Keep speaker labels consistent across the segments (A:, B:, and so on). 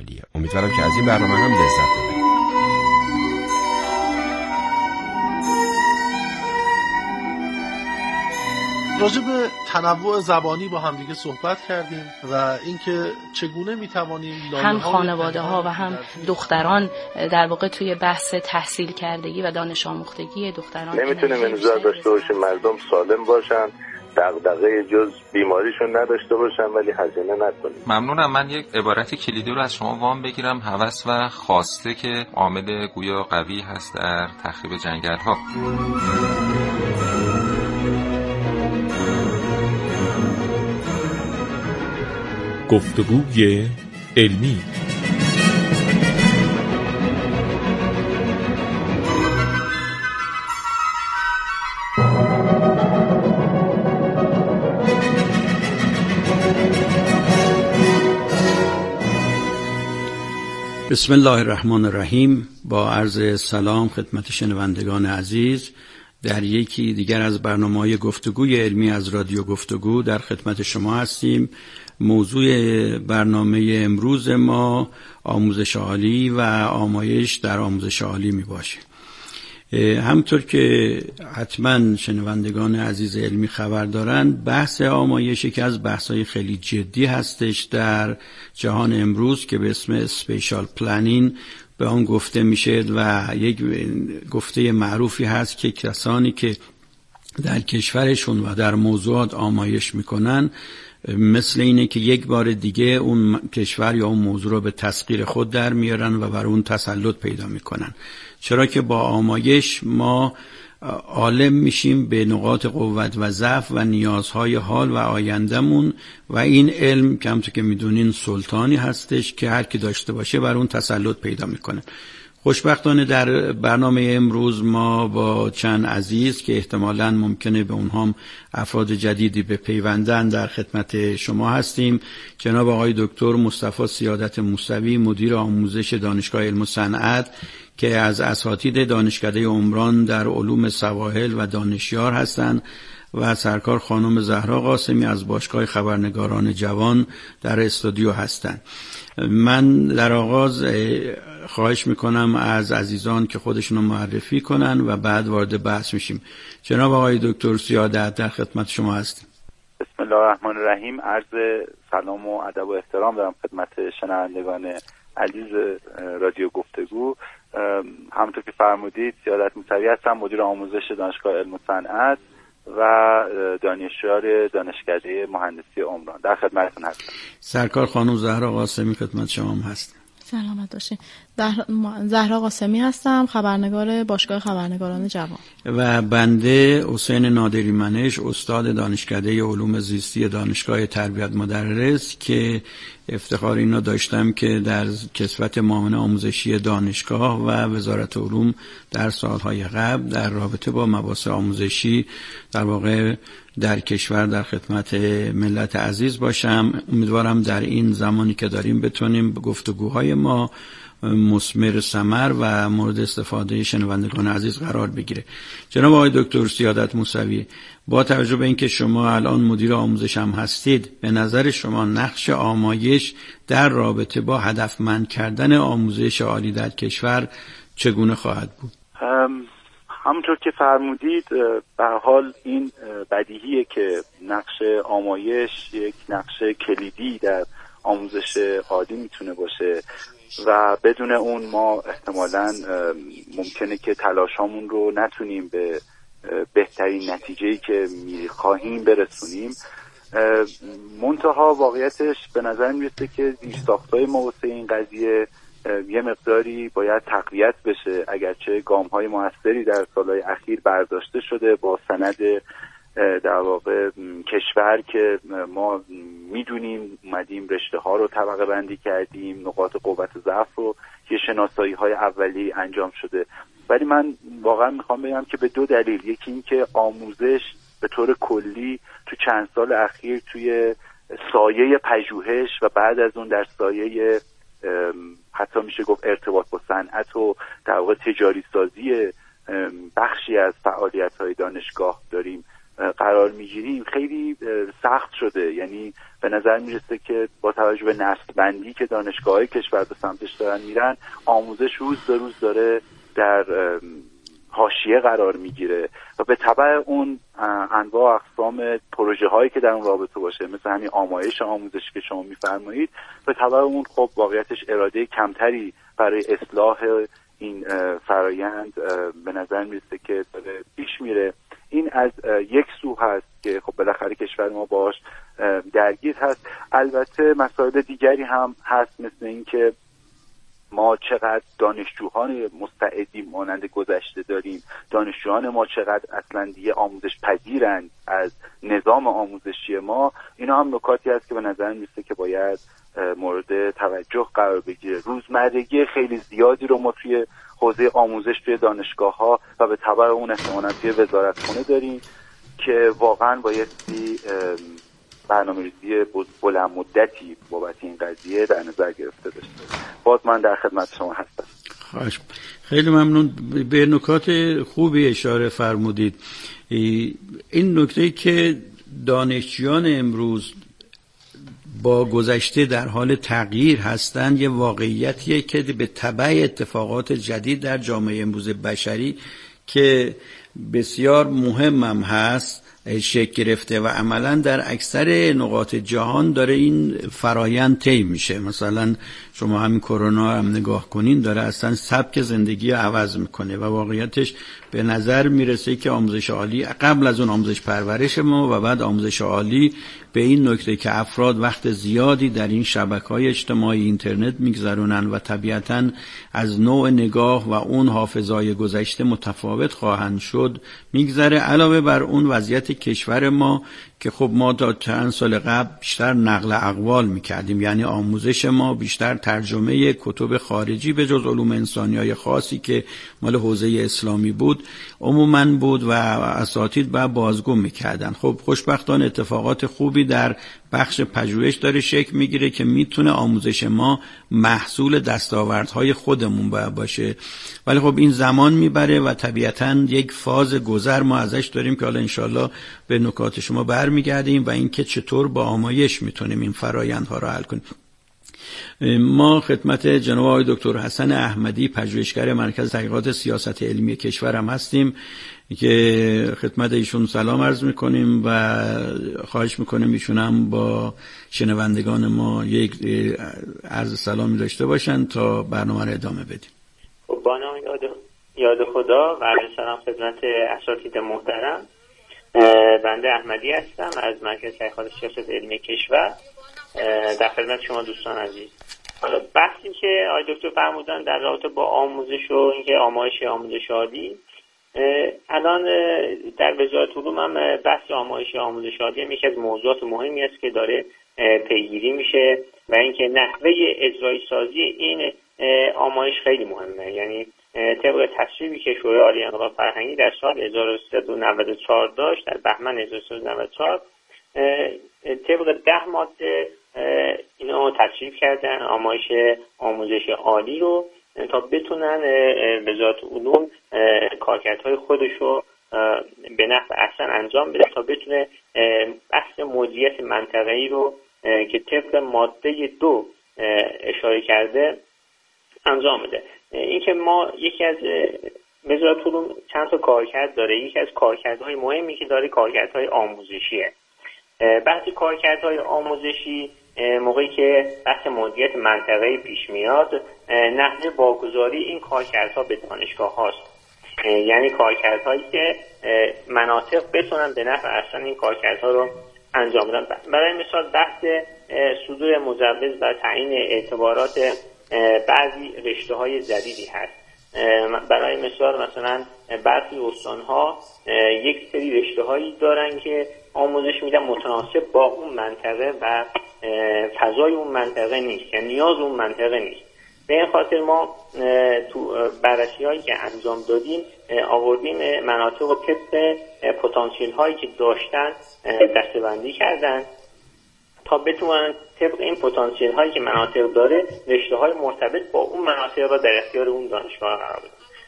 A: عالیه. امیدوارم که از این برنامه هم لذت ببرید.
B: راجع به تنوع زبانی با هم دیگه صحبت کردیم و اینکه چگونه میتوانیم
C: هم خانواده ها و هم دختران در واقع توی بحث تحصیل کردگی و دانش آموختگی دختران
D: نمیتونیم انتظار داشته باشیم مردم سالم باشن، دغدغه جز بیماریشون نداشته باشن ولی هزینه نکنیم.
E: ممنونم. من یک عبارت کلیدی رو از شما وام بگیرم. هوس و خواسته که عامل گویا قوی هست در تخریب جنگل‌ها.
F: گفتگوی علمی.
G: بسم الله الرحمن الرحیم. با عرض سلام خدمت شنوندگان عزیز، در یکی دیگر از برنامه‌های گفتگوی علمی از رادیو گفتگو در خدمت شما هستیم. موضوع برنامه امروز ما آموزش عالی و آمایش در آموزش عالی می باشه. همطور که حتما شنوندگان عزیز علمی خبر دارن، بحث آمایش یکی از بحث‌های خیلی جدی هستش در جهان امروز که به اسم اسپیشال پلنینگ به آن گفته میشه و یک گفته معروفی هست که کسانی که در کشورشون و در موضوعات آمایش میکنن مثل اینه که یک بار دیگه اون کشور یا اون موضوع رو به تسخیر خود در میارن و بر اون تسلط پیدا میکنن، چرا که با آمایش ما عالم میشیم به نقاط قوت و ضعف و نیازهای حال و آیندهمون و این علم که همونطور که میدونین سلطانی هستش که هر کی داشته باشه بر اون تسلط پیدا میکنه. خوشبختانه در برنامه امروز ما با چند عزیز که احتمالاً ممکنه به اونها افراد جدیدی بپیوندن در خدمت شما هستیم. جناب آقای دکتر مصطفی سیادت موسوی، مدیر آموزش دانشگاه علم و صنعت که از اساتید دانشکده عمران در علوم سواحل و دانشیار هستند، و سرکار خانم زهرا قاسمی از باشگاه خبرنگاران جوان در استودیو هستند. من در آغاز خواهش میکنم از عزیزان که خودشونو معرفی کنن و بعد وارد بحث میشیم. جناب آقای دکتر سیادت در خدمت شما هستیم.
D: بسم الله الرحمن الرحیم. عرض سلام و ادب و احترام دارم خدمت شنوندگان عزیز رادیو گفتگو. همونطور که فرمودید سیادت موسوی هستم، مدیر آموزش دانشگاه علم و صنعت و دانشیار دانشکده مهندسی عمران در خدمتتون هستم.
G: سرکار خانم زهرا قاسمی خدمت شما هستم.
H: سلامت باشین. زهرا قاسمی هستم، خبرنگار باشگاه خبرنگاران جوان.
G: و بنده حسین نادری منش، استاد دانشکده علوم زیستی دانشگاه تربیت مدرس که افتخار اینو داشتم که در کسوت معاون آموزشی دانشگاه و وزارت علوم در سالهای قبل در رابطه با مباحث آموزشی در واقع در کشور در خدمت ملت عزیز باشم. امیدوارم در این زمانی که داریم بتونیم به گفتگوهای ما مثمر ثمر و مورد استفاده شنوندگان عزیز قرار بگیره. جناب آقای دکتر سیادت موسوی، با توجه به اینکه شما الان مدیر آموزش هم هستید، به نظر شما نقش آمایش در رابطه با هدفمند کردن آموزش عالی در کشور چگونه خواهد بود؟
D: همونطور که فرمودید به هر حال این بدیهیه که نقش آمایش یک نقش کلیدی در آموزش عالی میتونه باشه و بدون اون ما احتمالاً ممکنه که تلاشامون رو نتونیم به بهترین نتیجه‌ای که می‌خواهیم برسونیم. منتها واقعیتش به نظر میرسه که زیرساخت‌های ما واسه این قضیه یه مقداری باید تقویت بشه، اگرچه گام‌های موثری در سالهای اخیر برداشته شده با سند در واقع کشور که ما میدونیم، اومدیم رشته ها رو طبقه بندی کردیم، نقاط قوت و ضعف رو یه شناسایی های اولی انجام شده. ولی من واقعا میخوام بگم که به دو دلیل، یکی این که آموزش به طور کلی تو چند سال اخیر توی سایه پژوهش و بعد از اون در سایه حتی میشه گفت ارتباط با صنعت و در واقع تجاری سازی بخشی از فعالیت‌های دانشگاه داریم قرار میگیریم، خیلی سخت شده. یعنی به نظر میرسه که با توجه به نسل‌بندی که دانشگاه‌های کشور به سمتش دارن میرن، آموزش روز به روز داره در حاشیه قرار میگیره و به تبع اون انواع اقسام پروژه هایی که در اون رابطه باشه، مثل همین آمایش آموزشی که شما میفرمایید، به تبع اون خب واقعیتش اراده کمتری برای اصلاح این فرایند به نظر میرسه که داره پیش میره. این از یک سو هست که خب بالاخره کشور ما باش درگیر هست. البته مسائل دیگری هم هست، مثل این که ما چقدر دانشجویان مستعدی مانند گذشته داریم، دانشجویان ما چقدر اصلا دیگه آموزش پذیرند از نظام آموزشی ما. اینا هم نکاتی هست که به نظر میرسه که باید مورد توجه قرار بگیره. روزمرگی خیلی زیادی رو ما توی حوزه آموزش توی دانشگاه‌ها و به تبع اون احتمالاً توی وزارتخونه داریم که واقعاً بایستی برنامه‌ریزی بلند مدتی بابت این قضیه در نظر گرفته بشه. باز من در خدمت شما هستم.
G: خواهش. خیلی ممنون. به نکات خوبی اشاره فرمودید. این نکته که دانشجویان امروز با گذشته در حال تغییر هستند یه واقعیتیه که به تبع اتفاقات جدید در جامعه امروز بشری که بسیار مهمم هست شکل گرفته و عملا در اکثر نقاط جهان داره این فرایند طی میشه. مثلا شما همین کرونا هم نگاه کنین، داره اصلا سبک زندگی عوض میکنه و واقعیتش به نظر میرسه که آموزش عالی قبل از اون آموزش پرورش ما و بعد آموزش عالی به این نکته که افراد وقت زیادی در این شبکه‌های اجتماعی اینترنت میگذرونن و طبیعتاً از نوع نگاه و اون حافظه‌های گذشته متفاوت خواهند شد میگذره. علاوه بر اون وضعیت کشور ما که خب ما تا چند سال قبل بیشتر نقل اقوال میکردیم، یعنی آموزش ما بیشتر ترجمه کتب خارجی به جز علوم انسانی‌های خاصی که مال حوزه اسلامی بود عموماً بود و اساتید با بازگو میکردن. خب خوشبختانه اتفاقات خوبی در بخش پژوهش داره شکل میگیره که میتونه آموزش ما محصول دستاوردهای خودمون باشه، ولی خب این زمان میبره و طبیعتاً یک فاز گذر ما ازش داریم که حالا انشالله به نکات شما برمیگردیم و اینکه چطور با آمایش میتونیم این فرایندها رو حل کنیم. ما خدمت جناب آقای دکتر حسن احمدی پژوهشگر مرکز تحقیقات سیاست علمی کشور هم هستیم که خدمت ایشون سلام عرض میکنیم و خواهش میکنیم ایشون هم با شنوندگان ما یک عرض سلامی داشته باشن تا برنامه رو ادامه بدیم.
F: خب با نام یاد خدا و عرض سلام خدمت اساتید محترم. بنده احمدی هستم از مرکز تحقیقات سیاست علمی کشور در خدمت شما دوستان عزیز. حالا بحثی که آقای دکتر فرمودن در رابطه با آموزش و اینکه آموزش عالی، الان در وزارت علوم هم بحث آموزش عالی هم یکی از موضوعات مهمی است که داره پیگیری میشه و اینکه نحوه اجرایی سازی این آموزش خیلی مهمه. یعنی طبق تصویبی که شورای عالی انقلاب فرهنگی در سال 1394 داشت، در بهمن 1394 طبق 10 ماده اینو تصویب کردن آموزش عالی رو تا بتونن وزارت علوم کارکردهای خودش رو به نحو احسن انجام بده، تا بتونه بحث مدیریت منطقه‌ای رو که طبق ماده 2 اشاره کرده انجام بده. این که ما یکی از وزارت علوم چند تا کارکرد داره، یکی از کارکردهای مهمی که داره کارکردهای آموزشیه. بحث کارکردهای آموزشی موقعی که بحث مدیریت منطقه‌ای پیش میاد، نحوه واگذاری این کارکردها به دانشگاه هاست. یعنی کارکردهایی که مناطق بتونن به نفع اصلا این کارکردها رو انجام بدن. برای مثال بحث صدور مجوز و تعیین اعتبارات بعضی رشته‌های جدیدی هست. برای مثلا برخی استان‌ها یک سری رشته‌هایی دارن که آموزش میدن متناسب با اون منطقه و فضای اون منطقه نیست، یعنی نیاز اون منطقه نیست. به این خاطر ما تو بررسی‌هایی که انجام دادیم آوردیم مناطق و طبق پتانسیل هایی که داشتن دسته‌بندی کردن تا بتونن طبق این پتانسیل هایی که مناطق داره رشته‌های مرتبط با اون مناطق را در اختیار اون دانشگاه قرار بدن.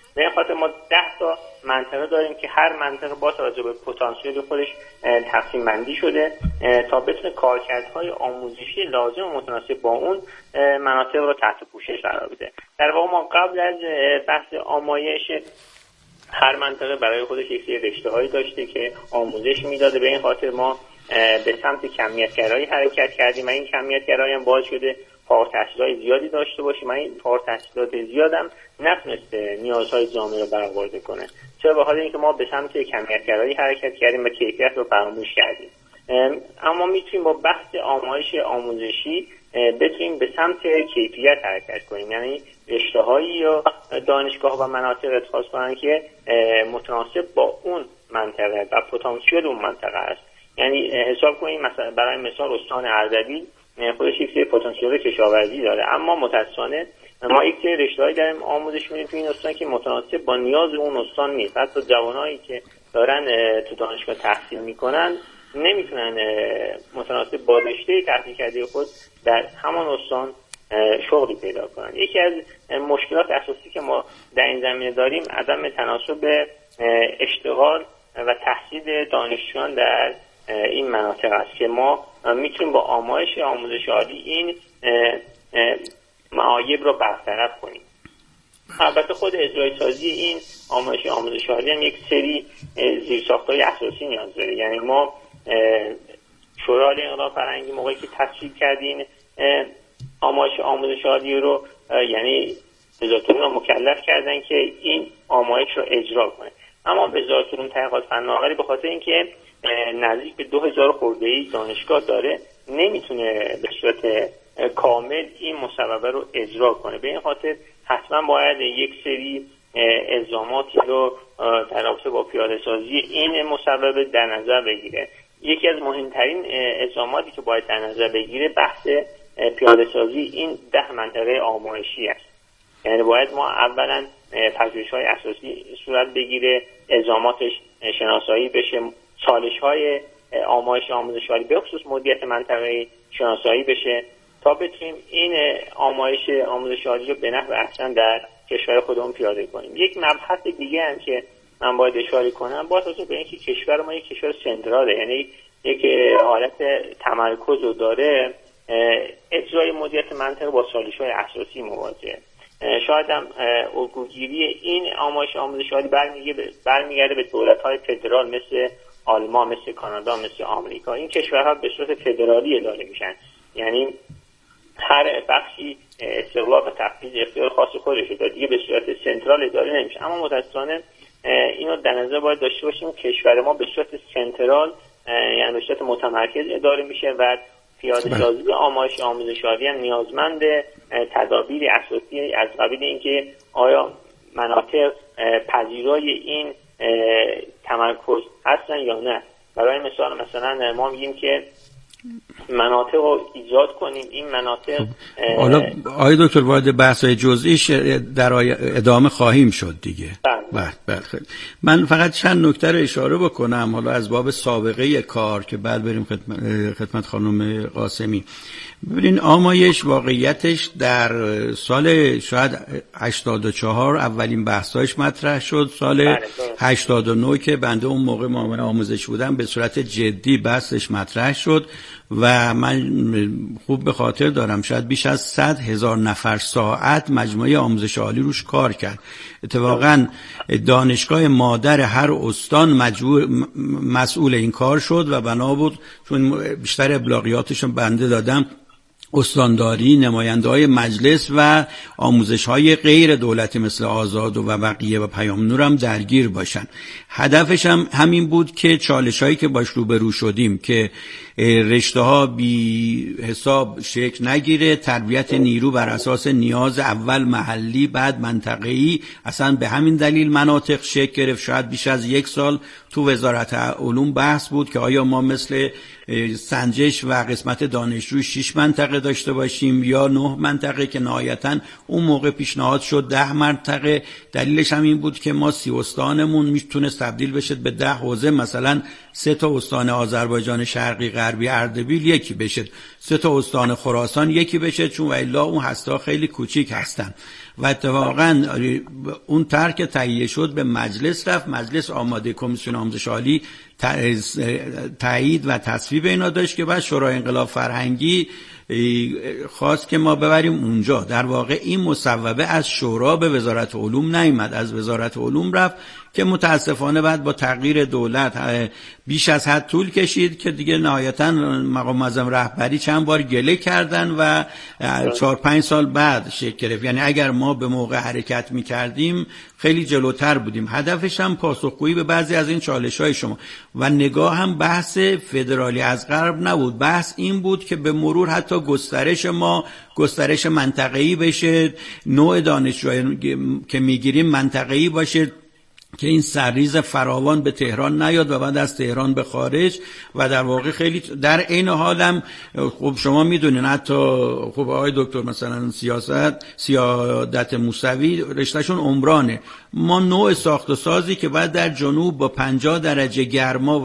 F: به این خاطر ما 10 تا منطقه داریم که هر منطقه با توجه به پتانسیل خودش تقسیم بندی شده تا بتونه کارکردهای آموزشی لازم و متناسب با اون مناطق رو تحت پوشش قرار بده. در واقع ما قبل از بحث آمایش هر منطقه برای خودش یک سری رشته‌هایی داشته که آموزش میداده. به این خاطر ما به سمت کمیت‌گرایی حرکت کردیم و این کمیت‌گرایی هم باعث شده فارغ التحصیلات زیادی داشته باشیم و این فارغ التحصیلات زیادم نتونسته نیازهای جامعه رو برآورده کنه. چرا؟ به خاطر اینکه ما به سمت کمیت‌گرایی حرکت کردیم و کیفیت رو فراموش کردیم. اما میتونیم با بحث آمایش آموزشی بتونیم به سمت کیفیت حرکت کنیم، یعنی رشته‌هایی یا دانشگاه و مناطق اتخاذ کنن که متناسب با اون منطقه و پتانسیل اون منطقه است. یعنی حساب کنیم مثلا برای مثال استان اردبیل خودش یک سری پتانسیل کشاورزی داره، اما متأسفانه ما یک سری رشته‌ای داریم آموزش میدیم تو این استان که متناسب با نیاز اون استان نیست. حتی جوانایی که دارن تو دانشگاه تحصیل میکنن نمیتونن متناسب با رشته تحصیل کرده خود در همان استان شغلی پیدا کنن. یکی از مشکلات اساسی که ما در این زمینه داریم عدم تناسب اشتغال و تحصیل دانشجویان در این مناطق است که ما میتونیم با آمایش آموزش عالی این معایب رو برطرف کنیم. البته خود اجرای سازی این آموزش عالی هم یک سری زیرساخت‌های اساسی نیاز داره. یعنی ما شورای انقلاب فرهنگی موقعی که تشکیل کردیم آمایش آموزش عالی رو، یعنی وزارت علوم مکلف کردن که این آمایش رو اجرا کنه، اما وزارت علوم تحقیقات فناوری به خاطر اینکه نزدیک به 2000 خورده‌ای دانشگاه داره نمیتونه به صورت کامل این مصوبه رو اجرا کنه. به این خاطر حتما باید یک سری الزاماتی رو در رابطه با پیاده سازی این مصوبه در نظر بگیره. یکی از مهمترین الزاماتی که باید در نظر بگیره بحث پیاده سازی این 10 منطقه آمایشی است. یعنی باید ما اولا پژوهش‌های اساسی صورت بگیره، الزاماتش شناسایی بشه، چالش‌های آمایش آموزش عالی به خصوص مدیریت منطقه‌ای شناسایی بشه تا بتونیم این آمایش آموزش عالی رو به نحو احسن در کشور خودمون پیاده کنیم. یک مبحث دیگه هم که من باید اشاره کنم با توجه به اینکه کشور ما یک کشور سنتراله، یعنی یک حالت تمرکز رو داره، اجرای مدیریت منطقه با چالش‌های اساسی مواجهه. شاید هم الگوگیری این آمایش آموزش عالی برمیگرده به دولت‌های فدرال مثل آلمان، مثل کانادا، مثل آمریکا. این کشورها به صورت فدرالی اداره میشن، یعنی هر بخشی استقلال و تفویض اختیار خاص خودش داره، دیگه به صورت سنترال اداره نمیشه. اما متأسفانه اینو در نظر باید داشته باشیم کشور ما به صورت سنترال یعنی به صورت متمرکز اداره میشه و پیاده سازی آمایش آموزش عالی هم نیازمند تدابیر اساسی از قبیل اینکه آیا مناطق پذیرای این تمرکز هستن یا نه. برای مثلا ما میگیم که مناطق رو ایجاد کنیم، این مناطق
G: حالا آقای دکتر وارد بحث‌های جزئیش در ادامه خواهیم شد دیگه. بله. من فقط چند نکته رو اشاره بکنم حالا از باب سابقه کار که بعد بریم خدمت خانم قاسمی. ببینین آمایش واقعیتش در سال شاید 84 اولین بحثایش مطرح شد، سال 89 که بنده اون موقع معاون آموزش بودم به صورت جدی بحثش مطرح شد و من خوب به خاطر دارم شاید بیش از 100,000 نفر ساعت مجموعه آموزش عالی روش کار کرد. اتفاقا دانشگاه مادر هر استان مسئول این کار شد و بنا بود چون بیشتر ابلاغیاتشون بنده دادم استانداری، نماینده‌های مجلس و آموزش‌های غیر دولتی مثل آزاد و بقیه و پیام نور هم درگیر باشن. هدفش هم همین بود که چالش‌هایی که باش روبرو شدیم که رشته‌ها بی حساب شکل نگیره، تربیت نیرو بر اساس نیاز اول محلی بعد منطقه‌ای، اصلا به همین دلیل مناطق شکل گرفت. شاید بیش از 1 سال تو وزارت علوم بحث بود که آیا ما مثل سنجش و قسمت دانشجوی 6 منطقه داشته باشیم یا 9 منطقه که نهایتاً اون موقع پیشنهاد شد 10 منطقه. دلیلش هم این بود که ما 30 استانمون میتونه تبدیل بشه به 10 حوزه، مثلا 3 تا استان آذربایجان شرقی غربی غربی اردبیل یکی بشه، 3 استان خراسان یکی بشه، چون والا اون هسته خیلی کوچیک هستن و اتفاقا اون طرح که تهیه شد به مجلس رفت، مجلس آماده کمیسیون آموزش عالی تایید و تصویب اینا داشت که بعد شورای انقلاب فرهنگی خواست که ما ببریم اونجا. در واقع این مصوبه از شورا به وزارت علوم نیامد، از وزارت علوم رفت که متاسفانه بعد با تغییر دولت بیش از حد طول کشید که دیگه نهایتا مقام معظم رهبری چند بار گله کردن و 4-5 سال بعد شکل گرفت. یعنی اگر ما به موقع حرکت می‌کردیم خیلی جلوتر بودیم. هدفش هم پاسخگویی به بعضی از این چالش‌های شما و نگاه هم بحث فدرالی از غرب نبود، بحث این بود که به مرور حتی گسترش ما گسترش منطقه‌ای بشه، نوع دانشجویی که می‌گیریم منطقه‌ای باشه که این سرریز فراوان به تهران نیاد و بعد از تهران به خارج. و در واقع خیلی در این حالم خب شما میدونین حتی خب آقای دکتر مثلا سیادت موسوی رشتهشون عمرانه، ما نوع ساخت و سازی که بعد در جنوب با 50 درجه گرما و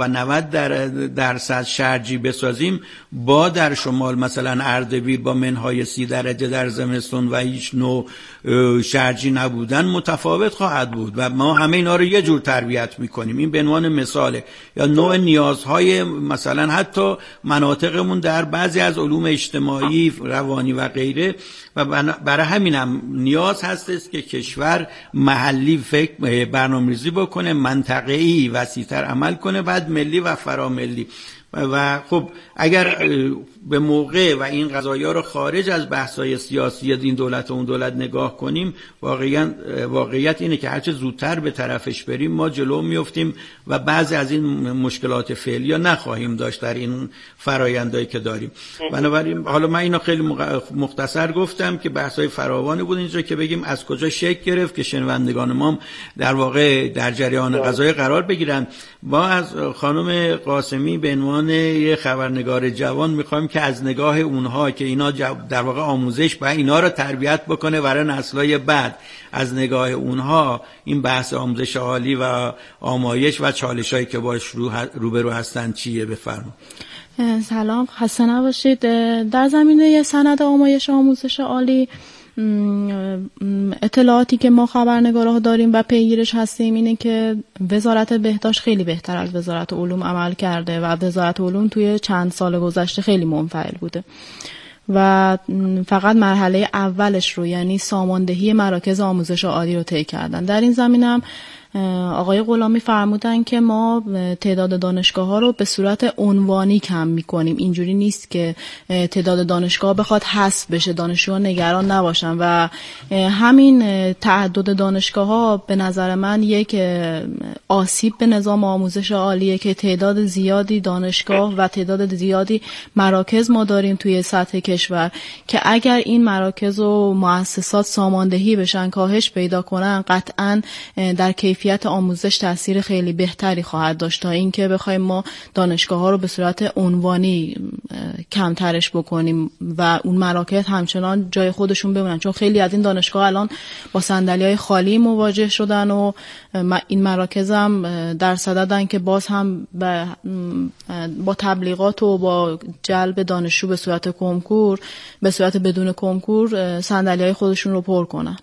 G: 90% شرجی بسازیم با در شمال مثلا اردبیل با منهای 30 درجه در زمستون و هیچ نوع شرجی نبودن متفاوت خواهد بود و ما همه اینا رو یه جور تربیت میکنیم. این به عنوان مثاله. یا نوع نیازهای مثلا حتی مناطقمون در بعضی از علوم اجتماعی، روانی و غیره و برای همینم نیاز هست که کشور محلی فکر برنامه‌ریزی بکنه، منطقه‌ای وسیع‌تر عمل کنه، بعد ملی و فراملی. و خب اگر به موقع و این قضایا رو خارج از بحث‌های سیاسی این دولت و اون دولت نگاه کنیم، واقعیت اینه که هرچه زودتر به طرفش بریم ما جلو میافتیم و بعضی از این مشکلات فعلی نخواهیم داشت در این فرآیندایی که داریم. بنابراین حالا من اینو خیلی مختصر گفتم که بحث‌های فراوانی بود اینجا که بگیم از کجا شکل گرفت که شنوندگان ما در واقع در جریان قضایا قرار بگیرن. ما از خانم قاسمی به عنوان یه خبرنگار جوان میخوایم که از نگاه اونها که اینا در واقع آموزش باید اینا رو تربیت بکنه برای نسل‌های بعد، از نگاه اونها این بحث آموزش عالی و آمایش و چالشایی که باش روبرو هستن چیه؟ بفرمایید.
H: سلام، خسته نباشید. در زمینه سند آمایش آموزش عالی اطلاعاتی که ما خبرنگارها داریم و پیگیرش هستیم اینه که وزارت بهداشت خیلی بهتر از وزارت علوم عمل کرده و وزارت علوم توی چند سال گذشته خیلی منفعل بوده و فقط مرحله اولش رو یعنی ساماندهی مراکز آموزش عالی رو طی کردن. در این زمینه هم آقای غلامی فرمودن که ما تعداد دانشگاه‌ها رو به صورت عنوانی کم می‌کنیم. اینجوری نیست که تعداد دانشگاه بخواد حذف بشه، دانشجوها نگران نباشن و همین تعدد دانشگاه‌ها به نظر من یک آسیب به نظام آموزش عالیه که تعداد زیادی دانشگاه و تعداد زیادی مراکز ما داریم توی سطح کشور که اگر این مراکز و مؤسسات ساماندهی بشن، کاهش پیدا کنن، قطعاً در کیفیت آموزش تاثیر خیلی بهتری خواهد داشت تا اینکه بخوایم ما دانشگاه‌ها رو به صورت عنوانی کمترش بکنیم و اون مراکز همچنان جای خودشون بمونن، چون خیلی از این دانشگاه الان با صندلی‌های خالی مواجه شدن و این مراکز هم در صددن که باز هم با تبلیغات و با جلب دانشجو به صورت کنکور، به صورت بدون کنکور صندلی‌های خودشون رو پر کنن.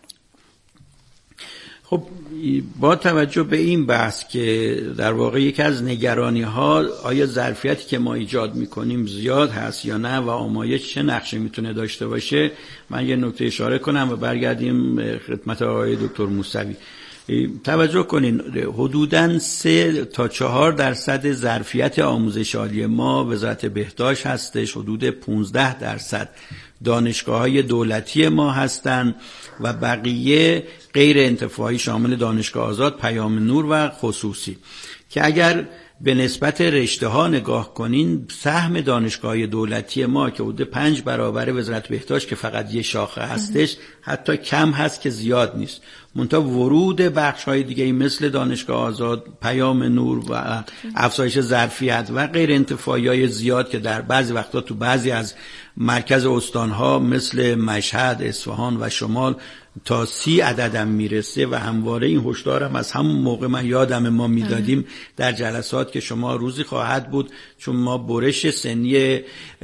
G: خب با توجه به این بحث که در واقع یکی از نگرانی ها آیا ظرفیتی که ما ایجاد میکنیم زیاد هست یا نه و آمایش چه نقشی میتونه داشته باشه، من یه نکته اشاره کنم و برگردیم خدمت آقای دکتر موسوی. توجه کنین حدوداً 3 تا 4% ظرفیت آموزش عالی ما وزارت بهداشت هستش، حدود 15% دانشگاه‌های دولتی ما هستند و بقیه غیر انتفاعی شامل دانشگاه آزاد، پیام نور و خصوصی که اگر به نسبت رشته ها نگاه کنین سهم دانشگاه دولتی ما که حدود 5 برابر وزارت بهداشت که فقط یه شاخه هستش حتی کم هست که زیاد نیست. منتها ورود بخش های دیگه مثل دانشگاه آزاد، پیام نور و افزایش ظرفیت و غیر انتفاعی های زیاد که در بعضی وقتا تو بعضی از مرکز استانها مثل مشهد، اصفهان و شمال تا 30 عددم میرسه و همواره این هشدارم از همون موقع من یادم ما میدادیم در جلسات که شما روزی خواهد بود، چون ما برش سنی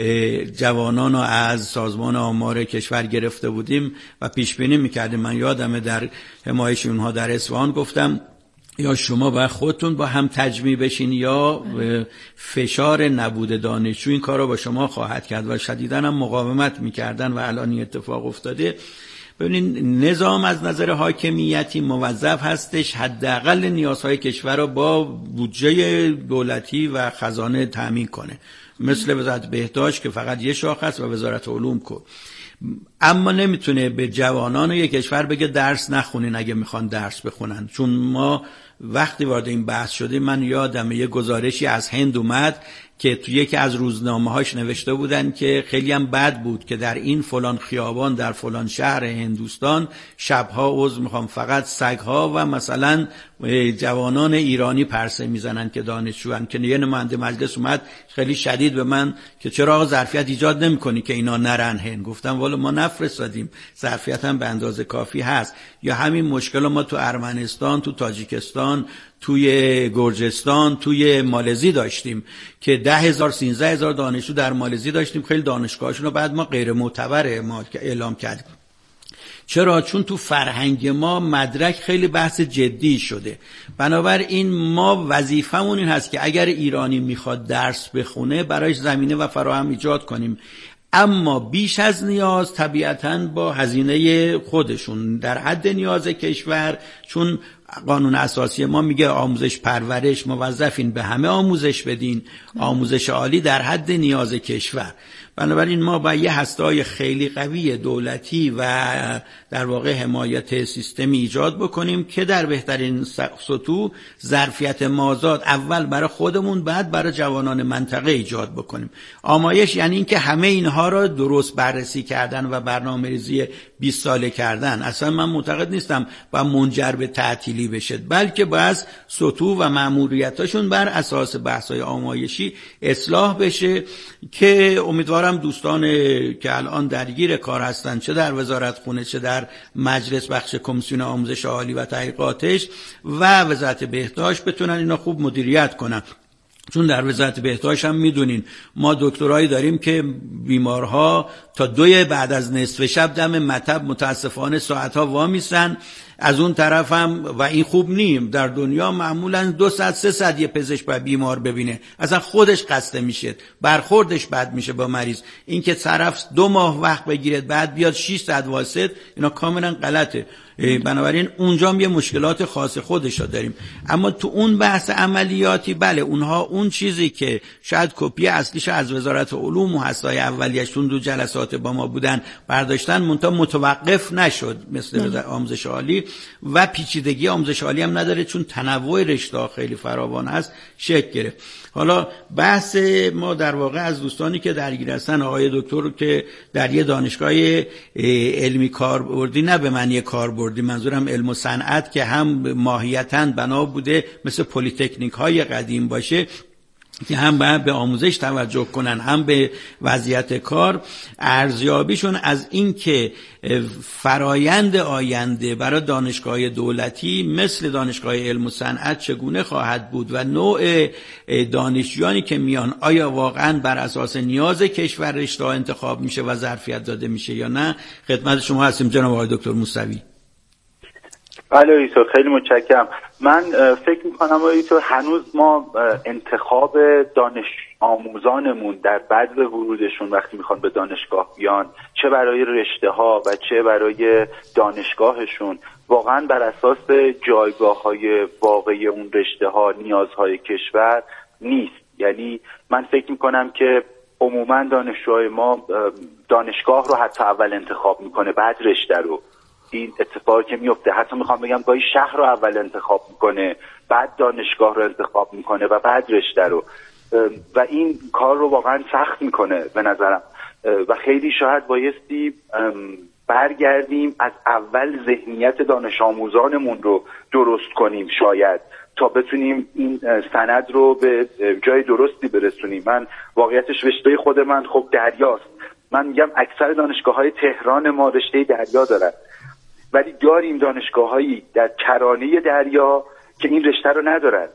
G: جوانان رو از سازمان آمار کشور گرفته بودیم و پیش بینی میکردیم. من یادمه در حمایش اونها در اصفهان گفتم یا شما باید خودتون با هم تجمیع بشین یا فشار نبود دانشجو این کار رو با شما خواهد کرد و شدیداً هم مقاومت میکردن و الان این اتفاق افتاده. ببینید نظام از نظر حاکمیتی موظف هستش حداقل نیازهای کشور رو با بودجه دولتی و خزانه تامین کنه، مثل وزارت بهداشت که فقط یه شاخه است و وزارت علوم که، اما نمیتونه به جوانان یک کشور بگه درس نخونین اگه میخوان درس بخونن. چون ما وقتی وارد این بحث شدیم من یادمه یه گزارشی از هند اومد که توی یکی از روزنامه‌هاش نوشته بودن که خیلی هم بد بود که در این فلان خیابان در فلان شهر هندوستان شبها فقط سگ‌ها و مثلا جوانان ایرانی پرسه میزنن که دانشجوان. که یه نماینده مجلس اومد خیلی شدید به من که چرا آقا ظرفیت ایجاد نمی‌کنی که اینا نرن هند؟ گفتم والا ما نفرستادیم، ظرفیت هم به اندازه کافی هست. یا همین مشکل ما تو ارمنستان، تو تاجیکستان، توی گرجستان، توی مالزی داشتیم که 10,000 13,000 دانشجو در مالزی داشتیم. خیلی دانشگاهشون رو بعد ما غیر معتبر اعلام کردیم. چرا؟ چون تو فرهنگ ما مدرک خیلی بحث جدی شده. بنابراین ما وظیفمون این هست که اگر ایرانی میخواد درس بخونه برایش زمینه و فراهم ایجاد کنیم، اما بیش از نیاز طبیعتاً با هزینه خودشون در حد نیاز کشور. چون قانون اساسی ما میگه آموزش پرورش موظفین به همه آموزش بدین، آموزش عالی در حد نیاز کشور. بنابراین ما با یه هسته‌های خیلی قوی دولتی و در واقع حمایت سیستمی ایجاد بکنیم که در بهترین سطوح ظرفیت مازاد اول برای خودمون بعد برای جوانان منطقه ایجاد بکنیم. آمایش یعنی این که همه اینها را درست بررسی کردن و برنامه‌ریزی 20 ساله کردن. اصلا من معتقد نیستم با منجر به تعطیلی بشه، بلکه باید سطوح و مأموریتاشون بر اساس بحث‌های آمایشی اصلاح بشه که امیدوارم دوستان که الان درگیر کار هستن چه در وزارت خونه چه در مجلس بخش کمیسیون آموزش عالی و تحقیقاتش و وزارت بهداشت بتونن اینا خوب مدیریت کنن. چون در وزارت بهداشت هم میدونین ما دکترایی داریم که بیمارها تا 2 بعد از نصف شب دم مطب متاسفانه ساعتها وامیستن. از اون طرف هم و این خوب نیم، در دنیا معمولا 2 ساعت 3 ساعت یه پزشک باید بیمار ببینه، اصلا خودش خسته میشه، برخوردش بد میشه با مریض. این که طرف 2 ماه وقت بگیرد بعد بیاد 6 ساعت واسط، اینا کاملا غلطه. بنابراین اونجا هم یه مشکلات خاص خودشو داریم. اما تو اون بحث عملیاتی بله اونها اون چیزی که شاید کپی اصلیش از وزارت علوم و هستای اولیه‌شون 2 جلسات با ما بودن برداشتن، منتها متوقف نشد مثل آموزش عالی و پیچیدگی آموزش عالی هم نداره چون تنوع رشته‌ها خیلی فراوان هست شکل گرفت. حالا بحث ما در واقع از دوستانی که درگیر هستن، آقای دکتر که در یه دانشگاه علمی کاربردی، نه به معنی کاربردی، منظورم علم و صنعت که هم ماهیتاً بنا بوده مثل پلی‌تکنیک های قدیم باشه که هم باید به آموزش توجه کنن هم به وضعیت کار، ارزیابیشون از این که فرایند آینده برای دانشگاه دولتی مثل دانشگاه علم و صنعت چگونه خواهد بود و نوع دانشجویانی که میان آیا واقعا بر اساس نیاز کشور رشته انتخاب میشه و ظرفیت داده میشه یا نه. خدمت شما هستیم جناب آقای دکتر موسوی.
D: بله ایتور، خیلی متشکرم. من فکر میکنم ایتور هنوز ما انتخاب دانش آموزانمون در بدو ورودشون وقتی میخوان به دانشگاه بیان، چه برای رشته ها و چه برای دانشگاهشون، واقعا بر اساس جایگاه های واقعی اون رشته ها نیازهای کشور نیست. یعنی من فکر میکنم که عموما دانشجوهای ما دانشگاه رو حتی اول انتخاب میکنه بعد رشته رو. این اتفاقی که میفته، حتی میخوام بگم گاهی شهر رو اول انتخاب میکنه بعد دانشگاه رو انتخاب میکنه و بعد رشته رو، و این کار رو واقعا سخت میکنه به نظرم. و خیلی شاید بایستی برگردیم از اول ذهنیت دانش آموزانمون رو درست کنیم شاید تا بتونیم این سند رو به جای درستی برسونیم. من واقعیتش رشته خود من خب دریاست، من میگم اکثر دانشگاه‌های تهران ما رشته دریا دارن، ولی داریم دانشگاه‌هایی در کرانه دریا که این رشته رو ندارن.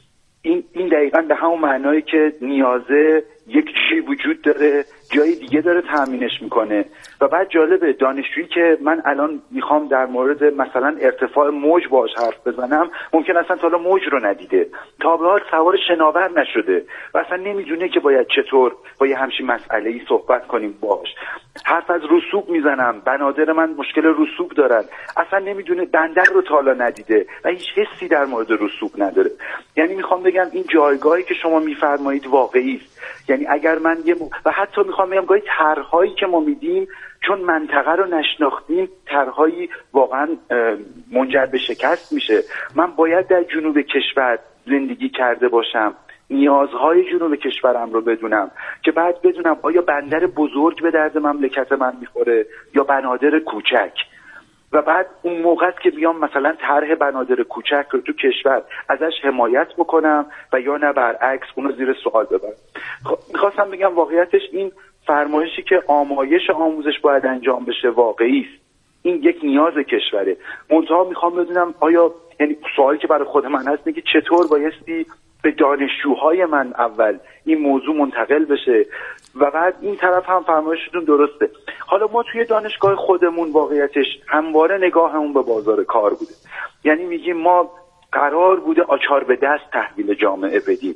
D: این دقیقاً به همون معنایی که نیازه یک چیزی وجود داره جای دیگه داره تامینش میکنه. و بعد جالبه دانشجویی که من الان میخوام در مورد مثلا ارتفاع موج باهاش حرف بزنم ممکن اصلا تا حالا موج رو ندیده، تا به حال سوار شناور نشده و اصلا نمیدونه که باید چطور با یه همچین مسئله‌ای صحبت کنیم باهاش. حرف از رسوب میزنم، بنادر من مشکل رسوب دارن، اصلا نمیدونه، بندر رو تا حالا ندیده و هیچ حسی در مورد رسوب نداره. یعنی میخوام بگم این جایگاهی که شما میفرمایید واقعی است. یعنی اگر من و حتی میخوام بگم گاهی طرح‌هایی که ما میدیم چون منطقه رو نشناختیم طرح‌هایی واقعا منجر به شکست میشه. من باید در جنوب کشور زندگی کرده باشم، نیازهای جنوب کشورم رو بدونم که بعد بدونم آیا بندر بزرگ به درد مملکت من میخوره یا بنادر کوچک، و بعد اون موقع است که بیام مثلا طرح بنادر کوچک رو تو کشور ازش حمایت بکنم و یا نه برعکس اونو زیر سوال ببرم. میخواستم بگم واقعیتش این فرمایشی که آمایش آموزش باید انجام بشه واقعی است، این یک نیاز کشوره. منتها میخوام بدونم آیا، یعنی سوالی که برای خود من هست اینه که چطور بایستی به دانشجوهای من اول این موضوع منتقل بشه و بعد این طرف هم فرمایشتون درسته. حالا ما توی دانشگاه خودمون واقعیتش همواره نگاهمون به بازار کار بوده، یعنی میگیم ما قرار بوده آچار به دست تحویل جامعه بدیم.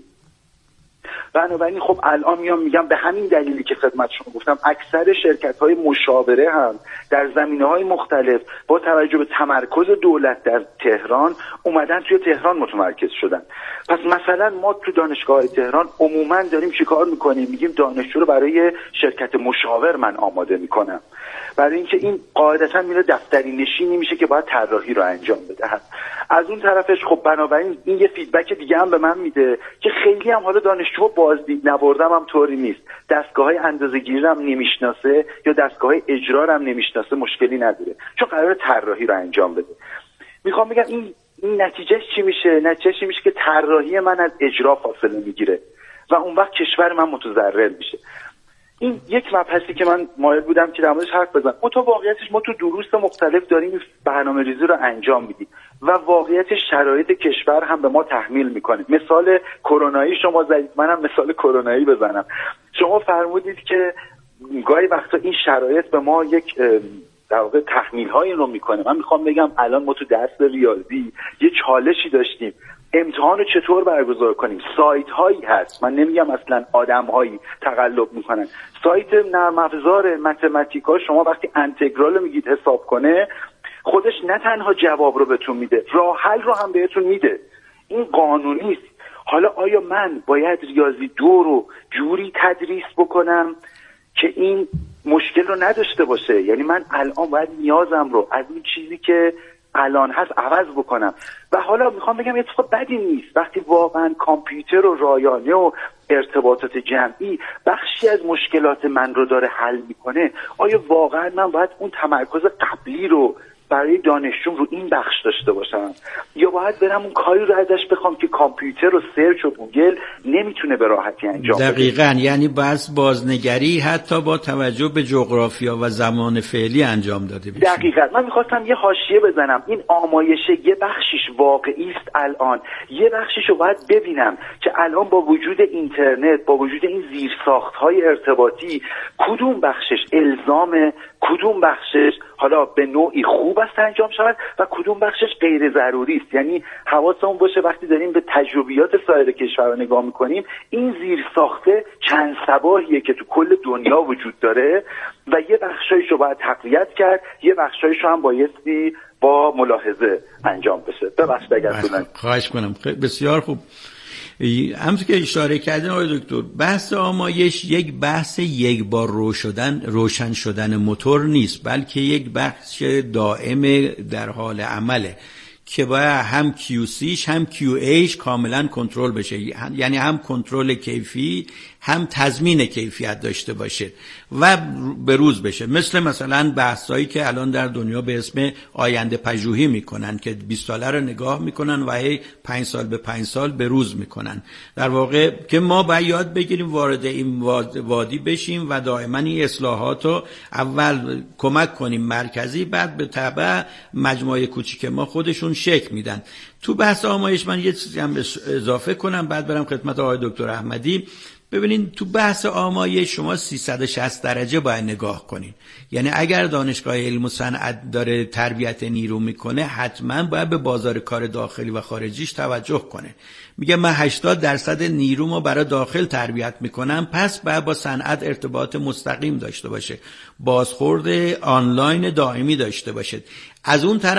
D: بنابراین خب الان میگم به همین دلیلی که خدمت شما گفتم اکثر شرکت‌های مشاوره هم در زمینه‌های مختلف با توجه به تمرکز دولت در تهران اومدن توی تهران متمرکز شدن. پس مثلا ما تو دانشگاه تهران عموما داریم چیکار میکنیم؟ میگیم دانشجو رو برای شرکت مشاور من آماده میکنم، برای اینکه این قاعدتا میره دفتری نشینی میشه که باید طراحی رو انجام بدهد. از اون طرفش خب بنابراین این یه فیدبک دیگه هم به من میده که خیلی هم حالا دانشجو بازدید نبردم هم طوری نیست، دستگاه‌های اندازه‌گیری هم نمیشناسه یا دستگاه‌های اجرا هم نمیشناسه مشکلی نداره، چون قراره طراحی رو انجام بده. میخوام بگم این نتیجهش چی میشه؟ نتیجهش چی میشه که طراحی من از اجرا فاصله میگیره و اون وقت کشور من متضرر میشه. این یک مبحثی که من مایل بودم که در موردش حرف بزنم. واقعیتش ما تو دروس مختلف داریم برنامه‌ریزی رو انجام میدیم و واقعیتش شرایط کشور هم به ما تحمیل میکنه. مثال کرونایی شما زدید، منم مثال کرونایی بزنم. شما فرمودید که گاهی وقتا این شرایط به ما یک در واقع تحمیل‌هایی رو میکنه. من میخوام بگم الان ما تو درس ریاضی یه چالشی داشتیم، امتحان رو چطور برگزار کنیم. سایت هایی هست، من نمیگم اصلا آدم هایی تقلب میکنن، سایت نرم افزار متمتیکا شما وقتی انتگرال میگید حساب کنه خودش نه تنها جواب رو بهتون میده، راه حل رو هم بهتون میده. این قانونی است. حالا آیا من باید ریاضی 2 رو جوری تدریس بکنم که این مشکل رو نداشته باشه؟ یعنی من الان باید نیازم رو از این چیزی که الان هست عوض بکنم. و حالا میخوام بگم اتفاق بدی نیست وقتی واقعا کامپیوتر و رایانه و ارتباطات جمعی بخشی از مشکلات من رو داره حل میکنه. آیا واقعا من باید اون تمرکز قبلی رو برای دانشجوم رو این بخش داشته باشم یا باید برم اون کاری رو ازش بخوام که کامپیوتر و سرچ و گوگل نمیتونه به راحتی انجام بده؟
G: دقیقاً، یعنی بازنگری حتی با توجه به جغرافیا و زمان فعلی انجام داده بشه.
D: دقیقاً. من میخواستم یه حاشیه بزنم، این آمایشه یه بخشیش واقعی است الان، یه بخشیش رو باید ببینم که الان با وجود اینترنت، با وجود این زیرساخت‌های ارتباطی کدوم بخشش الزامه، کدوم بخشش حالا به نوعی خوب است انجام شود و کدوم بخشش غیر ضروری است. یعنی حواسمون باشه وقتی داریم به تجربیات سایر کشورها نگاه میکنیم این زیرساخته چند سباهیه که تو کل دنیا وجود داره و یه بخشایش رو باید تقویت کرد، یه بخشایش رو هم بایستی با ملاحظه انجام بشه. ببخشید اگر طولانی.
G: خواهش کنم. بسیار خوب. همونطور که اشاره کردن آقای دکتر، بحث آمایش یک بحث یک بار روشن شدن موتور نیست، بلکه یک بحث دائم در حال عمله که باید هم QCش هم QAش کاملا کنترل بشه، یعنی هم کنترل کیفی هم تضمین کیفیت داشته باشه و به روز بشه. مثلا بحثایی که الان در دنیا به اسم آینده پژوهی میکنن که 20 ساله رو نگاه میکنن و هی 5 سال به 5 سال به روز میکنن. در واقع که ما باید یاد بگیریم وارد این وادی بشیم و دائما این اصلاحات رو اول کمک کنیم مرکزی، بعد به تبع مجموعه کوچیک ما خودشون شکل میدن. تو بحث آمایش من یه چیزی هم اضافه کنم بعد برم خدمت آقای دکتر احمدی. ببینین تو بحث آمایش شما 360 درجه باید نگاه کنین. یعنی اگر دانشگاه علم و صنعت داره تربیت نیرو میکنه حتما باید به بازار کار داخلی و خارجیش توجه کنه. میگه من 80% نیرومو برای داخل تربیت میکنم، پس باید با صنعت ارتباط مستقیم داشته باشه، بازخورد آنلاین دائمی داشته باشه. از اون طرف